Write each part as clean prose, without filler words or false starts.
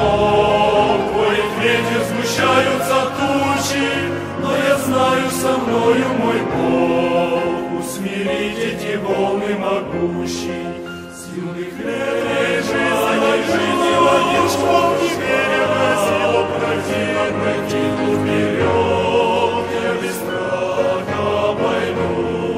Воет ветер, сгущаются тучи, но я знаю, со мною мой Бог. Усмирить эти волны могущий, с юных лет жизни водичку не веря на силу противу вперед, я без страха пойду.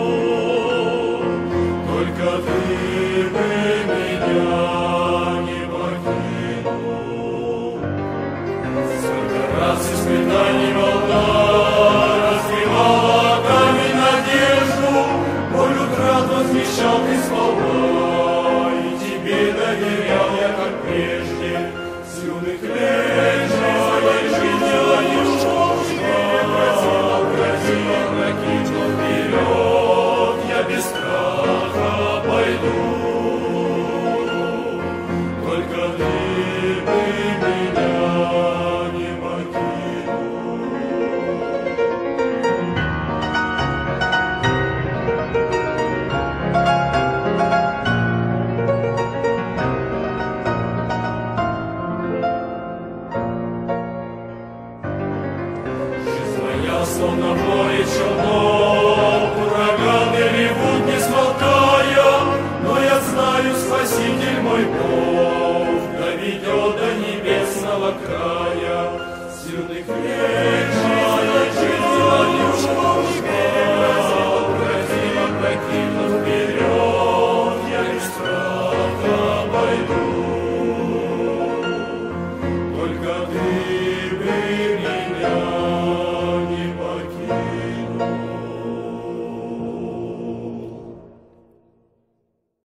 Только ты бы меня не покинул. Сколько раз испытаний волна разбивала камень надежду, боль утрат возмещал ты сполна, и тебе доверял я, как прежде, с юных лет своей жизни ловушку в тебе грозил, накинул вперед, я без страха пойду. Только ты бы меня не покинул. Жизнь моя, словно море челно,